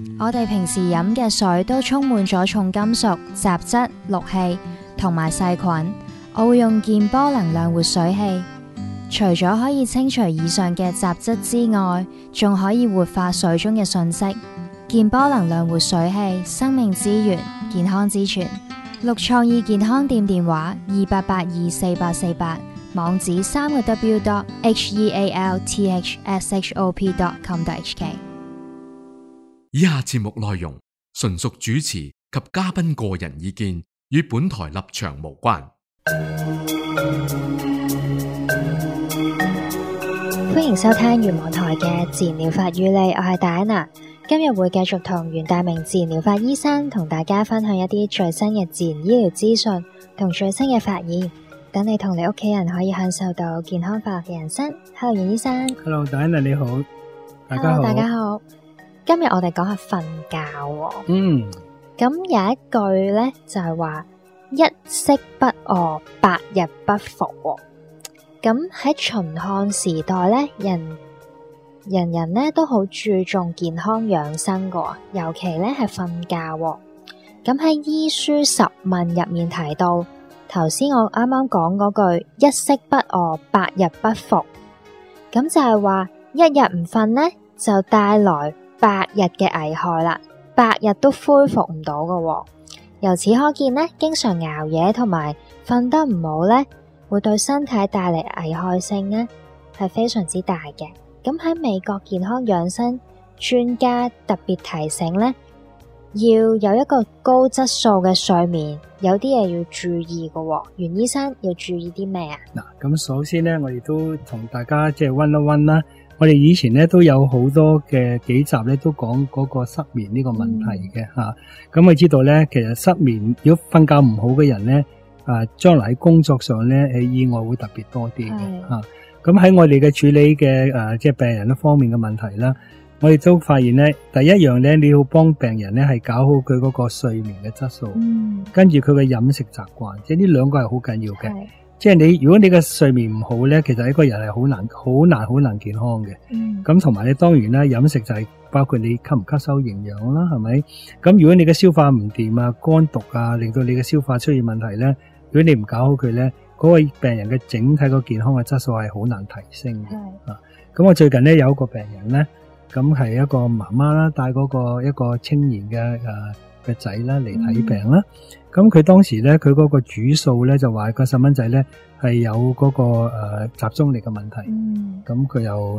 我哋平時飲嘅水都充滿咗重金屬、雜質、氯氣同埋細菌。我會用健波能量活水器，除咗可以清除以上嘅雜質之外，仲可以活化水中嘅訊息。健波能量活水器，生命之源，健康之泉。綠創意健康店電話28824848，網址3w.healthshop.com.hk。 以下節目內容純屬主持及嘉賓個人意見，與本台立場無關。 歡迎收聽玄網台嘅自然療法與你，我係戴安娜。今日會繼續同袁大明自然療法醫生同大家分享一啲最新嘅自然醫療資訊同最新嘅發現，等你同你屋企人可以享受到健康快樂嘅人生。Hello， 袁醫生。 Hello， 戴安娜你好，大家好。 Hello， 大家好。今日我哋講下瞓覺喎。咁有一句咧就係話一息不餓，百日不復喎。咁喺秦漢時代咧，人人咧都好注重健康養生噶，尤其咧係瞓覺喎。咁喺醫書十問入面提到，頭先我啱啱講嗰句一息不餓，百日不復，咁就係話一日唔瞓咧，就帶來百日嘅危害啦，百日都恢復唔到噶。由此可見咧，經常熬夜同埋瞓得唔好咧，會對身體帶嚟危害性咧，係非常之大嘅。咁喺美國健康養生專家特別提醒咧，要有一個高質素嘅睡眠，有啲嘢要注意嘅。袁醫生要注意啲咩啊？ 嗱，咁首先咧，我哋都同大家即係溫一溫啦。我哋以前咧都有好多嘅幾集咧都講嗰個失眠呢個問題嘅吓。咁我知道咧，其實失眠如果瞓覺唔好嘅人咧，將來喺工作上咧意外會特別多啲嘅吓。咁喺我哋嘅處理嘅即係病人方面嘅問題啦，我哋都發現咧，第一樣咧，你要幫病人咧係搞好佢嗰個睡眠嘅質素，跟住佢嘅飲食習慣，即係呢兩個係好緊要嘅。即係如果你嘅睡眠唔好咧，其實一個人係好難健康嘅。咁同埋你當然啦，飲食就係包括你吸唔吸收營養啦，係咪？咁如果你嘅消化唔掂啊，肝毒啊，令到你嘅消化出現問題咧，如果你唔搞好佢咧，嗰個病人嘅整體個健康嘅質素係好難提升嘅。咁我最近咧有一個病人咧，咁係一個媽媽啦，帶嗰個一個青年嘅仔啦嚟睇病啦。咁佢當時咧，佢嗰個主訴咧就話個細蚊仔咧係有嗰個集中力嘅問題。咁佢又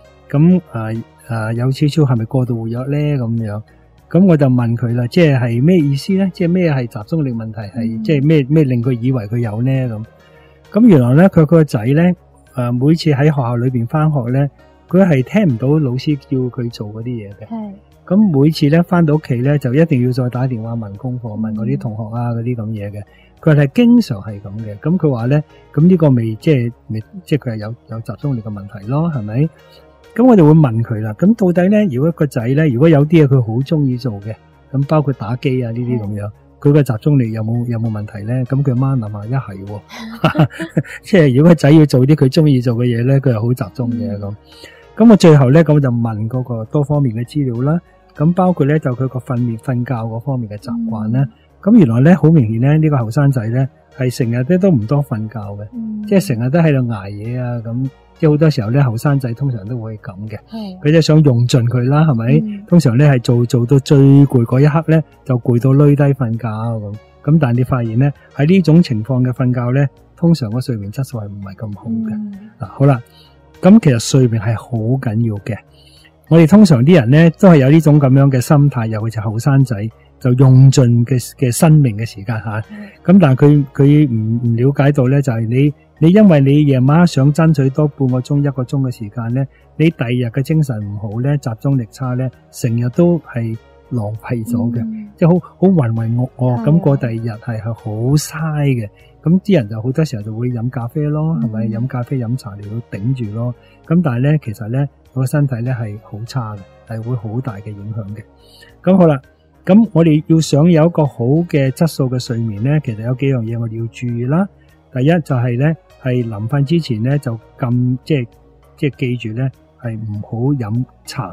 有少少係咪過度活躍咧咁樣？咁我就問佢啦，即係咩意思咧？即係咩係集中力問題？係即係咩令佢以為佢有咧咁？咁原來咧佢個仔咧每次喺學校裏邊翻學咧，佢係聽唔到老師叫佢做嗰啲嘢嘅。咁每次咧翻到屋企咧，就一定要再打電話問功課，問嗰啲同學啊嗰啲咁嘢嘅。佢係經常係咁嘅。咁佢話咧，咁呢個未即係佢係有集中力嘅問題咯，係咪？咁我哋會問佢啦。咁到底咧，如果個仔咧，如果有啲嘢佢好中意做嘅，咁包括打機啊呢啲咁樣，佢個集中力有冇問題咧？咁佢媽諗下一係喎，即係如果個仔要做啲佢中意做嘅嘢咧，佢係好集中嘅咁。咁我最後咧，咁我就問嗰個多方面嘅資料啦。咁包括咧就佢個瞓覺嗰方面嘅習慣咧，咁原來咧好明顯咧呢個後生仔咧係成日都唔多瞓覺嘅，即係成日都喺度捱夜啊咁，即係好多時候咧後生仔通常都會咁嘅，佢就想用盡佢啦，係咪？通常咧係做到最攰嗰一刻咧就攰到攣低瞓覺咁但係你發現咧喺呢種情況嘅瞓覺咧，通常個睡眠質素係唔係咁好嘅。好啦，咁其實睡眠係好緊要嘅。我哋通常啲人咧都係有呢種咁樣嘅心態，尤其是後生仔就用盡嘅生命嘅時間吓。咁但係佢唔了解到咧，就係你因為你夜晚想爭取多半個鐘、1個鐘嘅時間咧，你第二日嘅精神唔好咧，集中力差咧，成日都係浪費咗嘅，即係好渾渾噩噩咁過第二日係好嘥嘅。咁啲人就好多時候就會飲咖啡咯，係咪？飲咖啡飲茶嚟到頂住咯。咁但係咧，其實咧個身體咧係好差嘅，係會好大嘅影響嘅。咁好啦，咁我哋要想有一個好嘅質素嘅睡眠咧，其實有幾樣嘢我哋要注意啦。第一就係咧，係臨瞓之前咧就即係記住咧係唔好飲茶，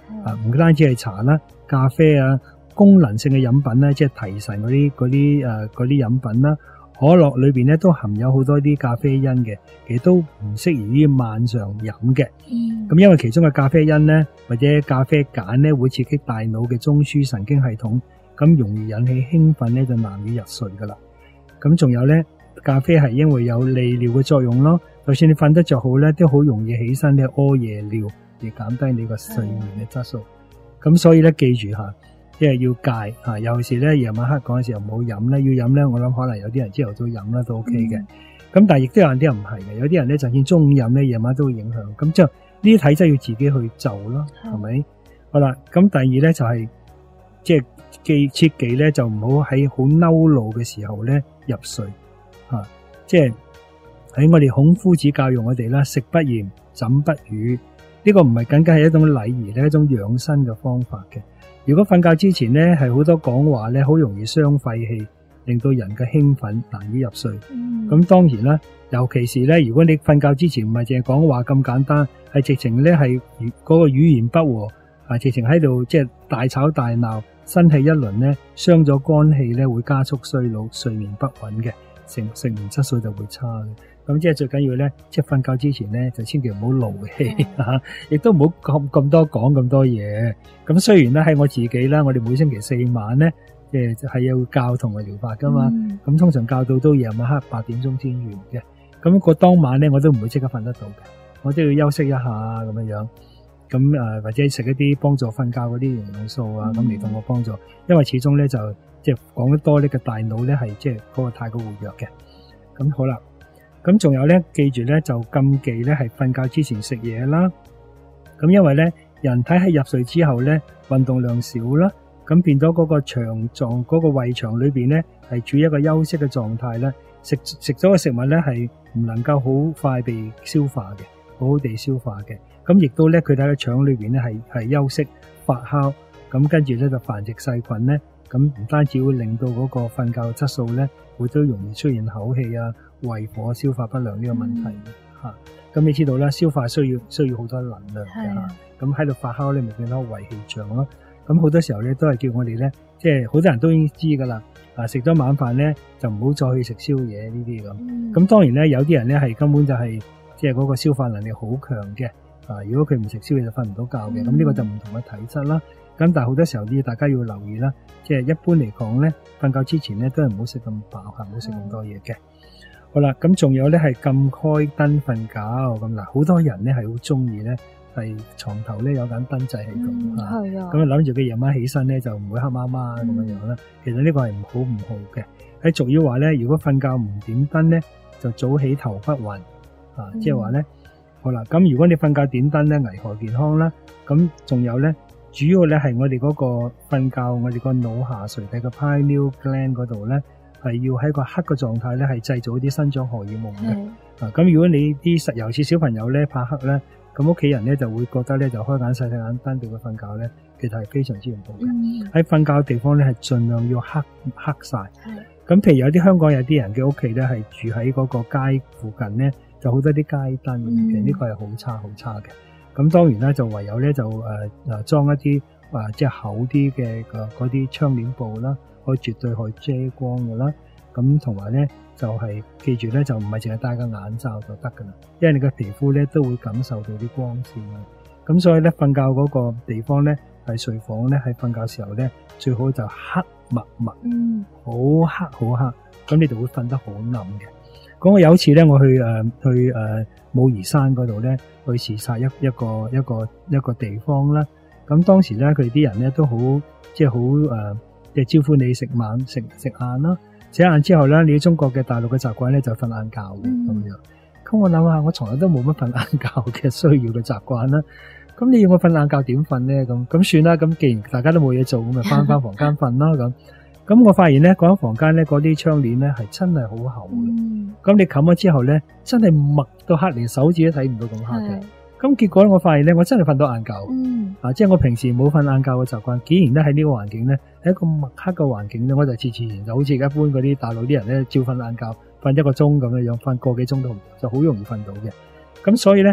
唔單止係茶啦、咖啡啊、功能性嘅飲品啦，即係提神嗰啲飲品啦。可樂裏邊咧都含有好多啲咖啡因嘅，其實都唔適宜於晚上飲嘅。咁因為其中嘅咖啡因咧或者咖啡鹼咧會刺激大腦嘅中樞神經系統，咁容易引起興奮咧就難以入睡噶啦。咁仲有咧，咖啡係因為有利尿嘅作用咯，就算你瞓得着好咧，都好容易起身咧屙夜尿，而減低你個睡眠嘅質素。咁所以咧記住下。即係要戒嚇，尤其是咧夜晚黑嗰陣時候唔好飲咧，要飲咧我諗可能有啲人朝頭早飲啦都 OK 嘅，咁但係亦都有啲人唔係嘅，有啲人咧就算中午飲咧夜晚都會影響，咁之後呢啲體質要自己去就咯，係咪？好啦，咁第二咧就係即係切記咧就唔好喺好嬲怒嘅時候咧入睡嚇，即係喺我哋孔夫子教育我哋啦，食不言，枕不語，呢個唔係僅僅係一種禮儀咧，一種養生嘅方法嘅。如果瞓覺之前咧係好多講話咧，好容易傷肺氣，令到人嘅興奮難以入睡。咁當然啦，尤其是咧，如果你瞓覺之前唔係淨係講話咁簡單，係直情咧係嗰個語言不和，直情喺度即係大吵大鬧，身體一輪咧，傷咗肝氣咧，會加速衰老，睡眠不穩嘅，睡眠質素就會差嘅。咁即係最緊要咧，即係瞓覺之前咧，就千祈唔好勞氣嚇，亦都唔好咁多講咁多嘢。咁雖然咧喺我自己啦，我哋每星期4晚咧，係要教同埋療法噶嘛。咁通常教到都夜晚黑8點鐘先完嘅。咁個當晚咧，我都唔會即刻瞓得到嘅，我都要休息一下咁樣。咁或者食一啲幫助瞓覺嗰啲營養素啊，咁嚟到我幫助。因為始終咧就即係講得多呢個大腦咧係即係嗰個太過活躍嘅。咁好啦。咁仲有咧，記住咧就禁忌咧係瞓覺之前食嘢啦。咁因為咧人體喺入睡之後咧運動量少啦，咁變咗嗰個腸臟嗰個胃腸裏邊咧係處於一個休息嘅狀態咧，食咗嘅食物咧係唔能夠好快被消化嘅，好好地消化嘅。咁亦都咧佢喺個腸裏邊咧係休息發酵，咁跟住咧就繁殖細菌咧，咁唔單止會令到嗰個瞓覺質素咧會都容易出現口氣啊、胃火、消化不良呢個問題嚇。咁你知道啦，消化需要好多能量嘅嚇。咁喺度發酵咧，咪變咗胃氣脹咯。咁好多時候咧，都係叫我哋咧，即係好多人都已經知噶啦。食咗晚飯咧，就唔好再去食宵夜呢啲咁。咁當然咧，有啲人咧係根本就係即係嗰個消化能力好強嘅。如果佢唔食宵夜就瞓唔到覺嘅。咁呢個就唔同嘅體質啦。咁但係好多時候啲大家要留意啦，即係一般嚟講咧，瞓覺之前咧都係唔好食咁飽，唔好食咁多嘢嘅。好啦，咁仲有咧係禁開燈瞓覺咁嗱，好多人咧係好中意咧係床頭咧有盞燈掣喺度啊，咁啊諗住佢夜晚起身咧就唔會黑麻麻咁樣樣啦。其實呢個係唔好嘅。喺俗語話咧，如果瞓覺唔點燈咧，就早起頭不暈啊，即係話咧，好啦，咁如果你瞓覺點燈咧，危害健康啦。咁仲有咧，主要咧係我哋嗰個瞓覺，我哋個腦下垂體嘅 pineal gland 嗰度咧。係要喺個黑嘅狀態咧，係製造一啲生長荷爾蒙嘅。咁如果你啲尤其小朋友咧怕黑咧，咁屋企人咧就會覺得咧就開眼細眼燈俾佢瞓覺咧，其實係非常之唔好嘅。喺瞓覺嘅地方咧係盡量要黑晒。咁譬如有啲香港有啲人嘅屋企咧係住喺嗰個街附近咧，就好多啲街燈嘅，呢個係好差嘅。咁當然啦，就唯有咧就裝一啲即係厚啲嘅嗰啲窗簾布啦。可以絕對可以遮光嘅啦，咁同埋咧就係記住咧就唔係淨係戴個眼罩就得噶啦，因為你個皮膚咧都會感受到啲光線嘅，咁所以咧瞓覺嗰個地方咧係睡房咧喺瞓覺時候咧最好就黑密密，好黑，咁你就會瞓得好冧嘅。咁我有一次咧我去武夷山嗰度咧去視察一個地方啦，咁當時咧佢哋啲人咧都好即係好即係招呼你食晏啦，食晏之後咧，你中國嘅大陸嘅習慣咧就瞓晏覺嘅咁樣。咁我諗下，我從來都冇乜瞓晏覺嘅需要嘅習慣啦。咁你要我瞓晏覺點瞓咧？咁算啦。咁既然大家都冇嘢做，咁咪翻房間瞓啦。咁我發現咧，嗰間房間咧，嗰啲窗簾咧係真係好厚嘅。咁你冚咗之後咧，真係密到黑，連手指都睇唔到咁黑嘅。咁結果咧，我發現咧，我真係瞓到晏覺。即係我平時冇瞓晏覺嘅習慣，竟然咧喺呢個環境咧，喺一個墨黑嘅環境咧，我就自然就好似一般嗰啲大陸啲人咧，照瞓晏覺，瞓1個鐘咁樣樣，瞓個幾鐘都就好容易瞓到嘅。咁所以咧，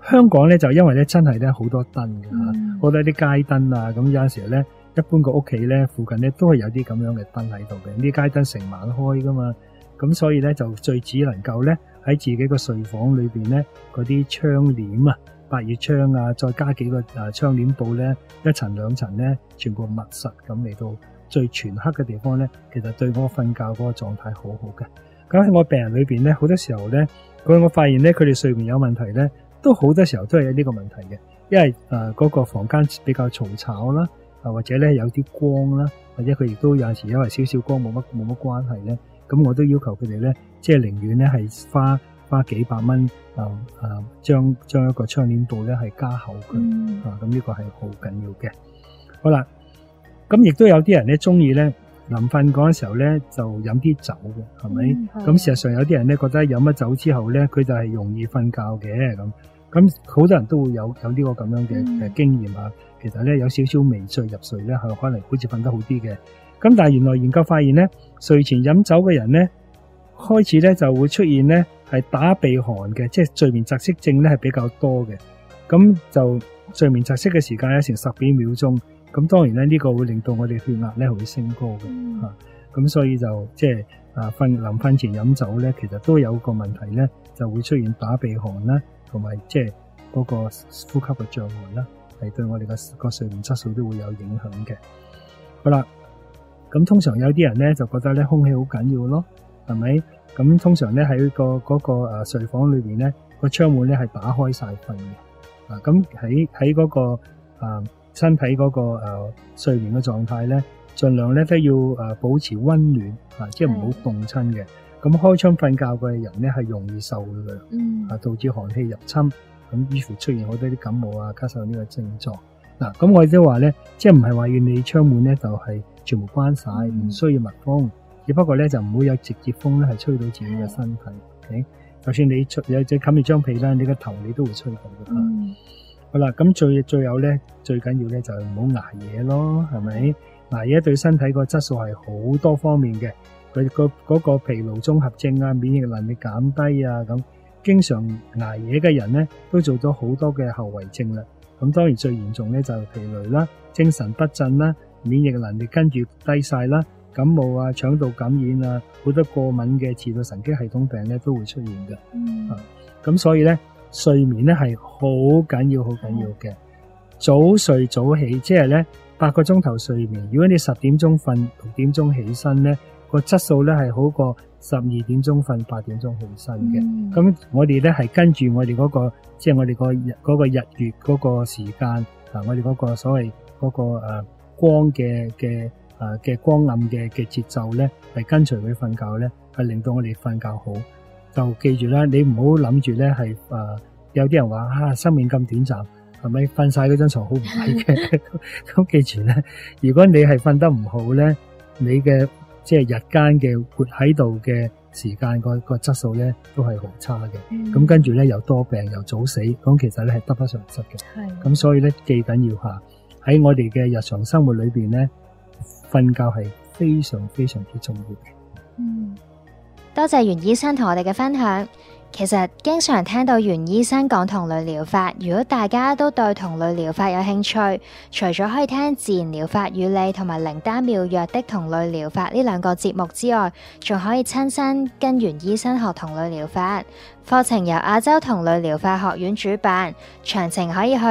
香港咧就因為咧真係咧好多燈嘅，好多啲街燈啊，咁有陣時咧一般個屋企咧附近咧都係有啲咁樣嘅燈喺度嘅，啲街燈成晚開噶嘛，咁所以咧就最只能夠咧喺自己個睡房裏邊咧嗰啲窗簾啊，百葉窗啊，再加幾個窗簾布咧，一層兩層咧，全部密實咁嚟到最全黑嘅地方咧，其實對我瞓覺嗰個狀態好好嘅。咁喺我病人裏邊咧，好多時候咧，我發現咧佢哋睡眠有問題咧，都好多時候都係有呢個問題嘅，因為嗰個房間比較嘈吵啦，或者咧有啲光啦，或者佢亦都有陣時因為少少光冇乜關係咧，咁我都要求佢哋咧，即係寧願咧係花幾百蚊將一個窗簾布咧係加厚佢，咁呢個係好緊要嘅。好啦，咁亦都有啲人咧中意咧臨瞓嗰陣時候咧就飲啲酒嘅，係咪？咁事實上有啲人咧覺得飲咗酒之後咧佢就係容易瞓覺嘅，咁好多人都會有呢個咁樣嘅經驗啊。其實咧有少少微醉入睡咧係可能好似瞓得好啲嘅。咁但係原來研究發現咧，睡前飲酒嘅人咧開始咧就會出現咧係打鼻鼾嘅，即係睡眠窒息症咧係比較多嘅。咁就睡眠窒息嘅時間有成10幾秒鐘。咁當然咧呢個會令到我哋血壓咧會升高嘅，咁所以就即係臨瞓前飲酒咧，其實都有個問題咧，就會出現打鼻鼾啦，同埋即係嗰個呼吸嘅障礙啦，係對我哋個睡眠質素都會有影響嘅。好啦，咁通常有啲人咧就覺得咧空氣好緊要咯，係咪？咁通常咧喺嗰個睡房裏邊咧個窗門咧係打開晒瞓嘅，咁喺嗰個身體嗰個睡眠嘅狀態咧，盡量咧都要保持溫暖，即係唔好凍親嘅。咁開窗瞓覺嘅人咧係容易受涼，導致寒氣入侵，咁於是出現好多啲感冒啊、咳嗽呢個症狀。嗱，咁我哋都話咧，即係唔係話要你窗門咧就係全部關晒，唔需要密封，只不過咧就唔會有直接風咧係吹到自己嘅身體。OK， 就算你有隻冚住張被啦，你個頭你都會吹到嘅。好啦，咁最有咧，最緊要咧就係唔好捱夜咯，係咪？捱夜對身體個質素係好多方面嘅，佢嗰個疲勞綜合症啊、免疫能力減低啊，咁經常捱夜嘅人咧，都做咗好多嘅後遺症啦。咁當然最嚴重咧就係疲累啦、精神不振啦、免疫能力跟住低晒啦、感冒啊、腸道感染啊，好多過敏嘅自律神經系統病咧都會出現嘅。咁所以咧。睡眠咧係好緊要嘅，早睡早起，即係咧8個鐘頭睡眠。如果你10點鐘瞓，6點鐘起身咧，個質素咧係好過12點鐘瞓8點鐘起身嘅。咁我哋咧係跟住我哋嗰個，即係我哋嗰個日月嗰個時間，我哋嗰個所謂嗰個光嘅光暗嘅節奏咧，係跟隨佢瞓覺咧，係令到我哋瞓覺好。就記住啦，你唔好諗住咧係有啲人話生命咁短暫，係咪瞓晒嗰張床好唔係嘅？咁記住咧，如果你係瞓得唔好咧，你嘅即係日間嘅活喺度嘅時間個質素咧都係好差嘅。咁跟住咧又多病又早死，咁其實咧係得不償失嘅。咁所以咧記緊要下喺我哋嘅日常生活裏邊咧，瞓覺係非常非常之重要嘅。 多謝袁醫生同我哋嘅分享。其實經常聽到袁醫生講同類療法，如果大家都對同類療法有興趣，除咗可以聽自然療法與你同埋靈丹妙藥的同類療法呢2個節目之外，仲可以親身跟袁醫生學同類療法。課程由亞洲同類療法學院主辦，詳情可以去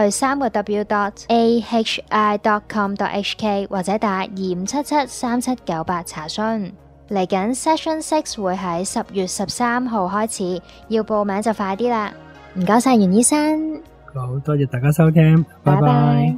www.ahi.com.hk 或者打25773798查詢。嚟緊 Session 6會喺10月13號開始，要報名就快啲啦。唔該晒袁醫生， 好多謝大家收聽，拜拜。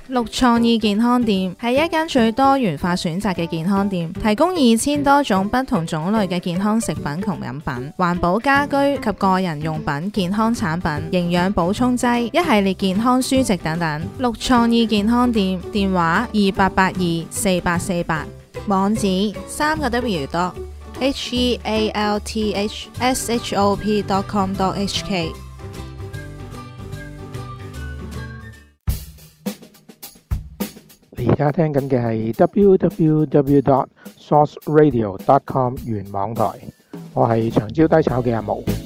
綠創意健康店係一間最多元化選擇嘅健康店，提供2000多種不同種類嘅健康食品同飲品、環保家居及個人用品、健康產品、營養補充劑、一系列健康書籍等等。綠創意健康店電話28824848，網址3個W.healthshop.com.hk。 你而家聽緊嘅係 www.sourceradio.com 原網台，我係長招低炒嘅阿毛。